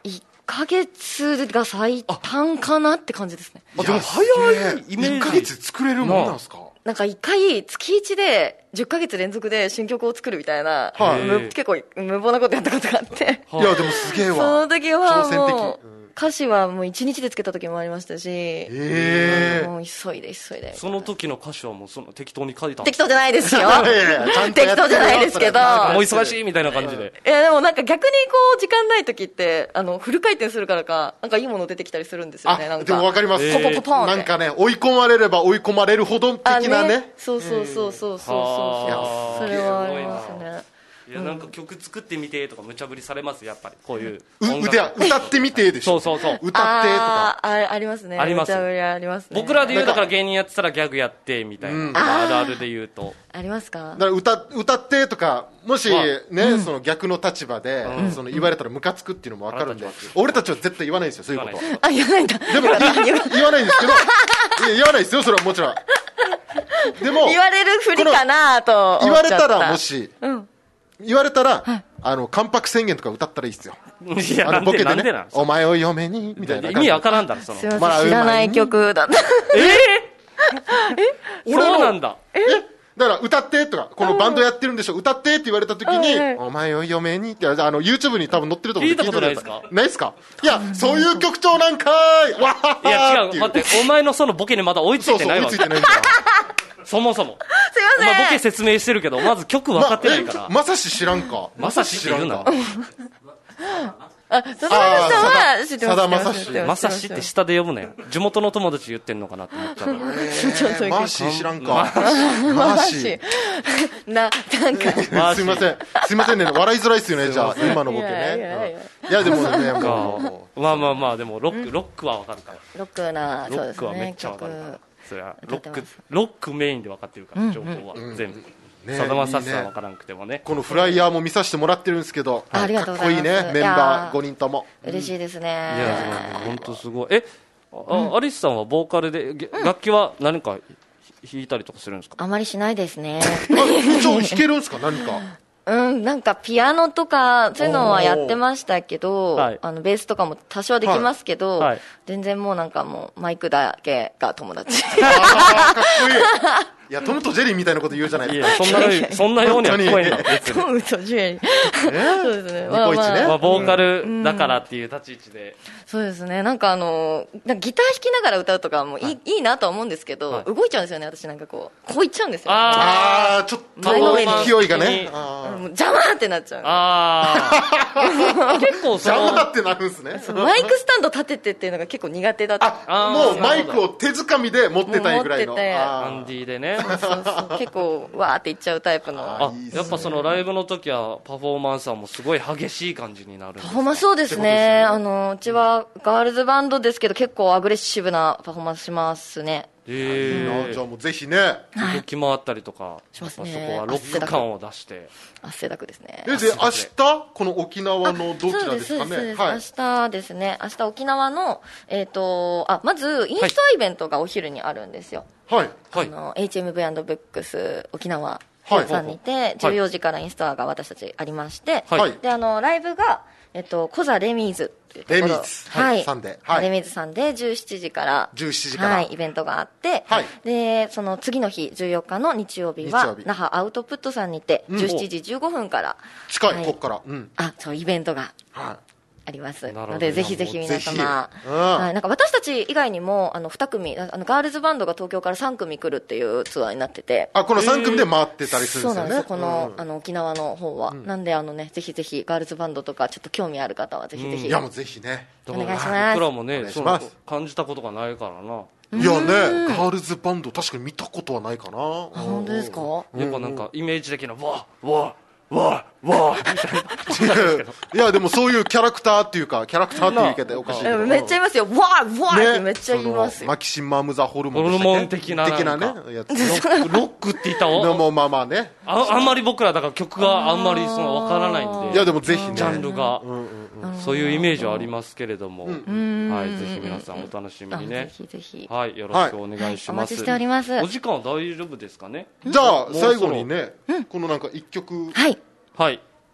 1ヶ月が最短かなって感じですね。 でも早いイメージ。 1ヶ月で作れるもんなんですか？ なんか1回月1で10ヶ月連続で新曲を作るみたいな、結構無謀なことやったことがあって、 いやでもすげえわ。 その時は挑戦もう歌詞はもう1日でつけた時もありましたし、もう急いでその時の歌詞はもう適当に書いた。 適当じゃないですよ適適当じゃないですけど、 もう忙しいみたいな感じで。 いやでもなんか逆にこう時間ない時ってフル回転するからかなんかいいもの出てきたりするんですよね。なんかでも分かります。 ポポポポンってなんかね、追い込まれれば追い込まれるほど的なね。 そうそれはありますね。 いやなんか曲作ってみてとか無茶ぶりされます。やっぱりこういう歌ってみてでしょ。 そう歌ってとかありますね。 あります。 無茶ぶりありますね。 僕らで言うだから芸人やってたらギャグやってみたいな、あるあるで言うとありますか。 だから歌ってとか、もしね、その逆の立場でその言われたらムカつくっていうのも分かるんで、俺たちは絶対言わないんですよ、そういうことは。 言わないんだ。 でも言わないんですけど、言わないですよ、それはもちろん。でも言われるふりかなと言われたら、もし言われたら関白宣言とか歌ったらいいっすよ。 いやボケでね、 お前を嫁にみたいな。 意味わからんだろその。 知らない曲だった。 そうなんだ。 だから歌ってとか、このバンドやってるんでしょ、歌ってって言われた時に、お前を嫁にって、YouTube に多分載ってると思うんで。 聞いたことないですか？ ないですか？いや、そういう曲調なんかーい。わはは。いや違う、待って、お前のそのボケにまだ追いついてないわ。 追いついてないんだよ。 そもそも。 すいません。 ボケ説明してるけど、まず曲分かってないから。 まさし知らんか。 まさしって言うな。 さだまさしさんは知ってます。 さだまさし。 まさしって下で呼ぶなよ。地元の友達言ってんのかなって思っちゃう。 マーシー知らんか。 マーシー。なんか。 すいません。すいませんね。笑いづらいっすよね、じゃあ、今のボケね。いや、でもね、 まあ、でもロックは分かるから。 ロックな、そうですね。 ロックはめっちゃ分かるから。それはロックメインで分かってるから、情報は全部。さだまさしさん分からなくてもね。 このフライヤーも見させてもらってるんですけど、かっこいいね、メンバー5人とも。 嬉しいですね。 いや本当すごい。アリスさんはボーカルで楽器は何か弾いたりとかするんですか？ あまりしないですね。 弾けるんですか？何か。 なんかピアノとかそういうのはやってましたけど、ベースとかも多少できますけど、全然もうなんかもうマイクだけが友達。 かっこいい。いや、トムとジェリーみたいなこと言うじゃないですか。 そんなようには聞こえんの。 トムとジェリー。そうですね。 ニコイチね。 ボーカルだからっていう立ち位置で。 そうですね。なんかギター弾きながら歌うとかもいいなとは思うんですけど、動いちゃうんですよね、私なんかこういっちゃうんですよ。 ちょっと勢いがね。 邪魔ってなっちゃう。結構邪魔ってなるんですね。 マイクスタンド立ててっていうのが結構苦手だった。 もうマイクを手づかみで持ってたいぐらいの。 アンディでね。 結構わーっていっちゃうタイプの。 やっぱそのライブの時はパフォーマンスはもうすごい激しい感じになるんですか？ パフォーマンスそうですね。うちはガールズバンドですけど結構アグレッシブなパフォーマンスしますね。 じゃあもうぜひね、 動き回ったりとかしますね。そこはロック感を出して汗だくですね。 で明日この沖縄のどちらですかね？ 明日ですね。明日沖縄のまずインスタイベントがお昼にあるんですよ。 はい。 HMV& ブックス沖縄さんにて14時からインスタが私たちありまして、でライブがコザレミーズっていうところ、レミーズさんで17時からイベントがあって、でその次の日14日の日曜日は那覇アウトプットさんにて17時15分から近いここからそうイベントがありますので、ぜひぜひ皆様、なんか私たち以外にも2組ガールズバンドが東京から3組来るっていうツアーになってて、 この3組で回ってたりするんですよね。 そうなんですよ、この沖縄の方は。なんでぜひぜひガールズバンドとかちょっと興味ある方はぜひぜひ。 いやもうぜひね、 お願いします。 僕らもね感じたことがないからな。 いやね、ガールズバンド確かに見たことはないかな。 本当ですか？ やっぱなんかイメージ的なわいやでもそういうキャラクターっていうか、キャラクターっていう言い方おかしいけど、 めっちゃいますよ。わーってめっちゃ言いますよ。 マキシマムザホルモン的なね、やつ。 ロックって言ったわ。 もうまあね。 あんまり僕らだから曲があんまりわからないんで。 いやでもぜひね。 ジャンルがそういうイメージはありますけれども、はい、ぜひ皆さんお楽しみにね。 ぜひぜひ。 はい、よろしくお願いします。 お待ちしております。 お時間は大丈夫ですかね？ じゃあ最後にね、このなんか一曲。 はい。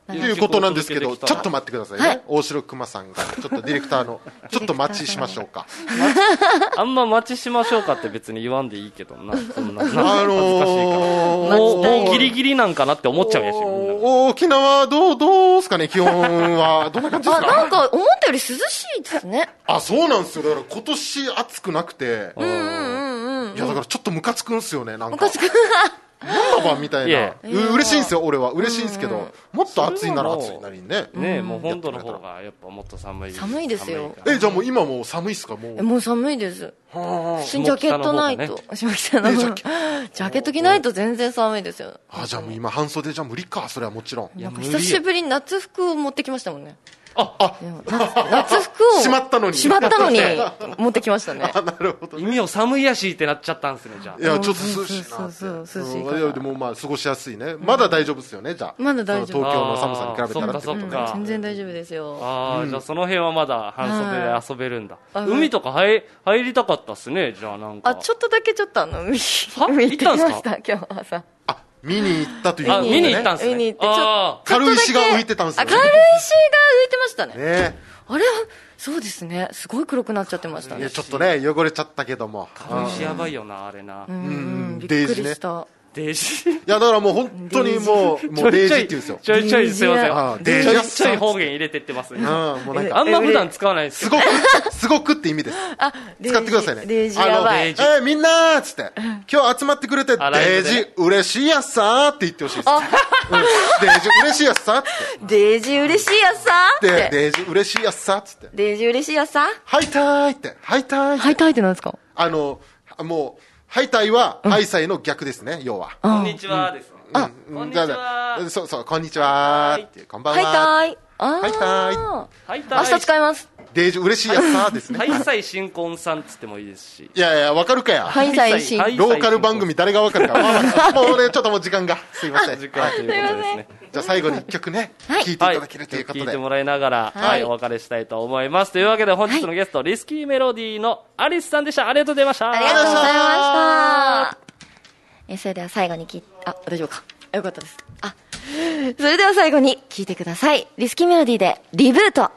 ということなんですけど、 いい曲を届けてきたらちょっと待ってくださいね、大城熊さんがちょっとディレクターのちょっと待ちしましょうか。 あんま待ちしましょうかって別に言わんでいいけどな、そんな恥ずかしいから、もうギリギリなんかなって思っちゃうやし、みんな沖縄どうすかね、気温はどんな感じですか。 なんか思ったより涼しいですね。 そうなんですよ。だから今年暑くなくて、いやだからちょっとムカつくんすよね、なんか。ムカつく。なんだばみたいな。嬉しいんですよ、俺は。嬉しいんですけど、もっと暑いなら暑いなりにね。 ね、もう本土の方がやっぱもっと寒い。 寒いですよ。 じゃあもう今もう寒いっすか、もう。 もう寒いです。ジャケットないと。下北の方がね。ジャケット着ないと全然寒いですよ。 じゃあもう今半袖じゃ無理か、それはもちろん。 久しぶりに夏服を持ってきましたもんね。 夏服をしまったのに持ってきましたね。 なるほど。 意味を寒いやしってなっちゃったんですね、じゃあ。 いや、ちょっと涼しいなって。涼しいから。でもまあ過ごしやすいね。まだ大丈夫ですよね、じゃあ。 まだ大丈夫。 東京の寒さに比べたら。 そっか。 全然大丈夫ですよ。 じゃあその辺はまだ半袖で遊べるんだ。海とか入りたかったっすね、じゃあなんか。 ちょっとだけ海行ったんすか？ 今日朝。 見に行ったということでね。 見に行ったんですね。 軽石が浮いてたんですよね。 軽石が浮いてましたね。 ね。 あれそうですね。すごい黒くなっちゃってましたね。 ちょっとね、汚れちゃったけども。 軽石やばいよな、あれな。 びっくりした。 デージ。 いや、だからもう本当にもうデージって言うんですよ。 ちょいちょいすいません。 デージやっさ。 ちょい方言入れてってますね。 もうなんかあんま普段使わないですけど。 すごくって意味です。使ってくださいね。 デージやばい。 みんなーっつって、今日集まってくれて、デージ嬉しいやっさーって言ってほしいです。デージ嬉しいやっさーって。 デージ嬉しいやっさーって。 デージ嬉しいやっさーっつって。 デージ嬉しいやっさーハイタイって。ハイタイ。 ハイタイって何ですか？ もう、ハイタイは、ハイサイの逆ですね、要は。 こんにちはですね。 こんにちは。そう、こんにちはって、こんばんは。 ハイタイ。 ハイタイ。 明日使います。 デージ嬉しいやつさですね。 ハイサイ新婚さんつってもいいですし。 いや、わかるかや。 ハイサイ新婚。 ローカル番組誰がわかるか。もうね、ちょっともう時間が。すいません。 時間ということですね。 じゃあ最後に一曲ね、聴いていただけるということで。 聴いてもらいながら、お別れしたいと思います。というわけで本日のゲスト、リスキーメロディーのアリスさんでした。ありがとうございました。 ありがとうございました。それでは最後に大丈夫か。よかったです。それでは最後に聴いてください。リスキーメロディーでリブート。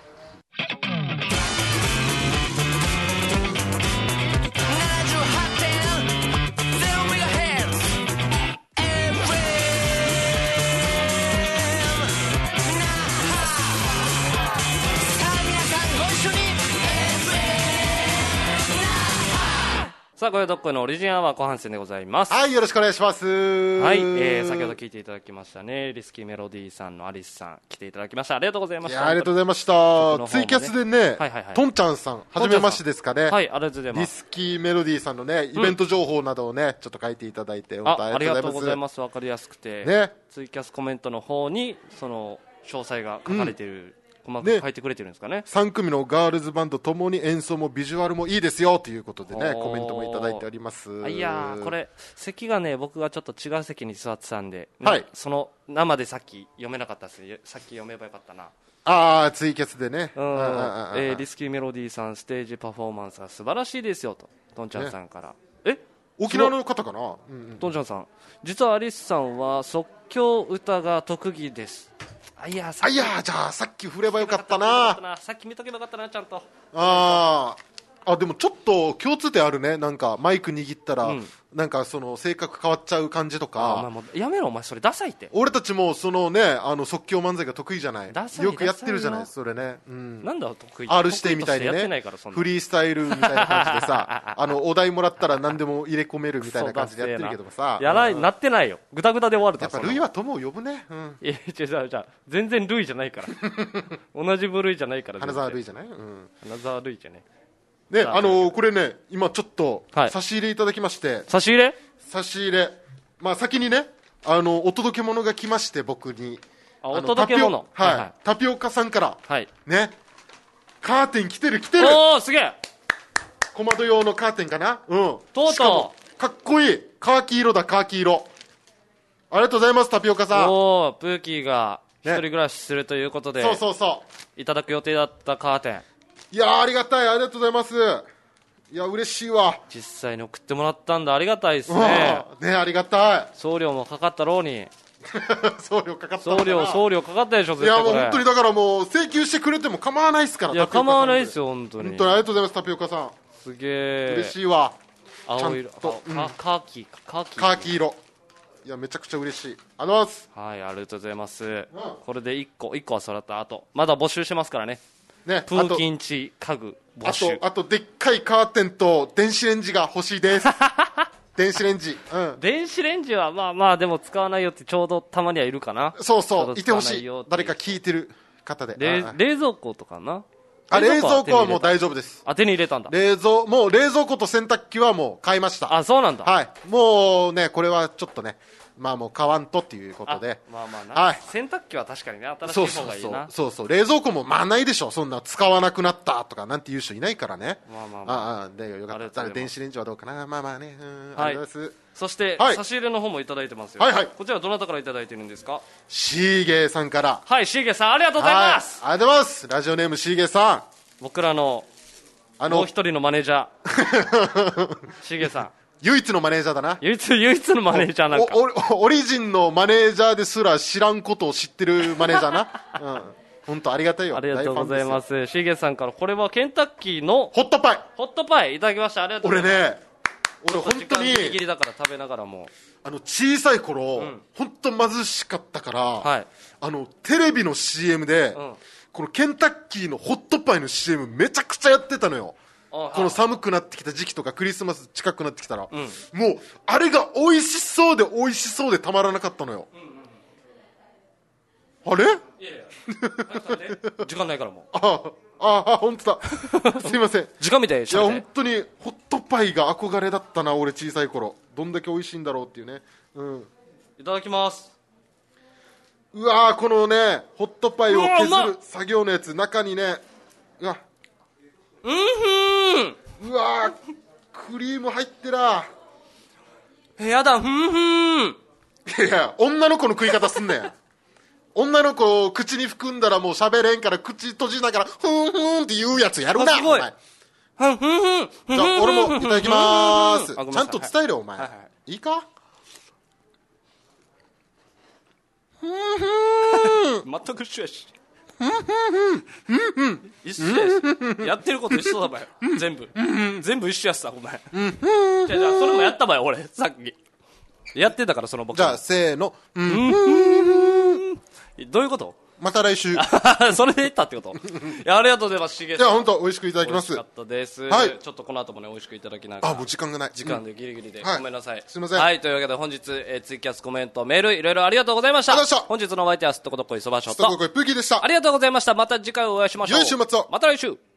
さあ、これどっこいのオリジンアワー後半戦でございます。 はい、よろしくお願いします。 はい、先ほど聞いていただきましたね、リスキーメロディーさんのアリスさん、来ていただきました。ありがとうございました。 ありがとうございました。ツイキャスでね、トンちゃんさん、はじめましてですかね。 はい、ありがとうございます。 リスキーメロディーさんのね、イベント情報などをね、ちょっと書いていただいて、 ありがとうございます。わかりやすくて、ね、ツイキャスコメントの方に、その、詳細が書かれている。細かく書いてくれてるんですかね。 3組のガールズバンドともに演奏もビジュアルもいいですよということでね、コメントもいただいております。 いやこれ席がね、僕がちょっと違う席に座ってたんで、 はい、 その生でさっき読めなかったですね。さっき読めばよかったな。 ツイキャスでね。 リスキーメロディーさん、ステージパフォーマンスは素晴らしいですよと、トンちゃんさんから。 沖縄の方かな。 トンちゃんさん、実はアリスさんは即興歌が特技です。じゃあさっき振ればよかったな。 さっき見とけばよかったな、ちゃんと。 でもちょっと共通点あるね。なんかマイク握ったら、なんかその性格変わっちゃう感じとか。 やめろお前、それダサいって。 俺たちもそのね、即興漫才が得意じゃない。よくやってるじゃない、それね。 なんだ得意。 R 指定みたいにね、フリースタイルみたいな感じでさ、お題もらったら何でも入れ込めるみたいな感じでやってるけどさ。 なってないよ。グダグダで終わる。 やっぱルイは友を呼ぶね。 じゃあ全然ルイじゃないから。同じ部類じゃないから。 花沢ルイじゃない？ 花沢ルイじゃね。 ね、これね、今ちょっと差し入れいただきまして。 差し入れ。 まあ先にね、お届け物が来まして、僕に。 お届け物。 はい。タピオカさんから。 はい。 ね。カーテン来てる。 おー、すげえ。 小窓用のカーテンかな。 とうとう。かっこいい。カーキ色だ、カーキ色。ありがとうございます、タピオカさん。 プーキーが一人暮らしするということで。いただく予定だったカーテン。 いやー、ありがたい。ありがとうございます。いや、嬉しいわ。 実際に送ってもらったんだ。ありがたいですね。 ね、ありがたい。 送料もかかったろうに。 送料かかったのかな。 送料かかったでしょ、 いや、 絶対これ。 もう本当にだからもう、請求してくれても構わないですから、 いや、 タピオカさん構わないですよ、本当に。 本当にありがとうございます、タピオカさん。 すげえ。 嬉しいわ。 青色。 ちゃんとカーキ。 カーキ色。いや、めちゃくちゃ嬉しい。ありがとうございます。 はい、ありがとうございます。これで1個は揃った後、まだ募集してますからね。 ね、 プーキンチ家具募集。 あと、でっかいカーテンと電子レンジが欲しいです。電子レンジ。うん。 電子レンジはまあまあでも使わないよってちょうどたまにはいるかな。 そうそう、いてほしいちょうど使わないよっ。て誰か聞いてる方で。 冷蔵庫とかな。 冷蔵庫はもう大丈夫です。 手に入れたんだ。 もう冷蔵庫と洗濯機はもう買いました。 あ、そうなんだ。 はい。もうね、これはちょっとね、まあもう買わんとっていうことで。 まあまあな。 はい。 洗濯機は確かにね、新しい方がいいな。 そう。冷蔵庫もまあないでしょ。そんな使わなくなったとかなんて言う人いないからね。 まあ。 で、よかった。電子レンジはどうかな。まあまあね。 はい。 ありがとうございます。 そして、 はい、 差し入れの方もいただいてますよ。 はいはい。 こちらどなたからいただいてるんですか？ シーゲーさんから。 はい、シーゲーさんありがとうございます。 はい、ありがとうございます。ラジオネームシーゲーさん。 僕らのもう一人のマネージャーシゲさん唯一のマネージャーだな。 唯一のマネージャーなんかオリジンのマネージャーですら知らんことを知ってるマネージャーな。本当ありがたいよ。 ありがとうございます。シゲさんからこれはケンタッキーのホットパイいただきました。ありがとうございます。 俺本当にギリギリだから食べながらも小さい頃、本当貧しかったから、 はい、 テレビの CM で、このケンタッキーのホットパイの CM めちゃくちゃやってたのよ。この寒くなってきた時期とかクリスマス近くなってきたら、もうあれが美味しそうでたまらなかったのよ。あれ？いや時間ないからもう本当だ。すいません。 時間見て。いや本当にホットパイが憧れだったな、俺小さい頃。どんだけ美味しいんだろうっていうね。 いただきます。 うわー、このねホットパイを削る作業のやつ、中にね、うわー、クリーム入ってら。 やだ。 いや、女の子の食い方すんねん。女の子を口に含んだらもう喋れんから口閉じながらふんふんって言うやつやるな。 すごい。 じゃあ俺もいただきまーす。ちゃんと伝えろお前。いいか？ 全く一緒やし。一緒やし。やってること一緒だばよ。全部一緒やっさ、お前。じゃあそれもやったばよ、俺さっきやってたから、その僕。 じゃあせーの。 どういうこと？ また来週。 それで言ったってこと？いや、ありがとうございます。しげさん。 じゃあ本当美味しくいただきます。 美味しかったです。 はい。 ちょっとこの後もね美味しくいただきながら。 もう時間がない。 時間でギリギリでごめんなさい。 すみません。 はい。というわけで本日ツイキャスコメントメールいろいろありがとうございました。本日のお相手はすっとこどっこいそばしょと。 すっとこどっこいプーキーでした。 ありがとうございました。また次回お会いしましょう。 良い週末を。 また来週。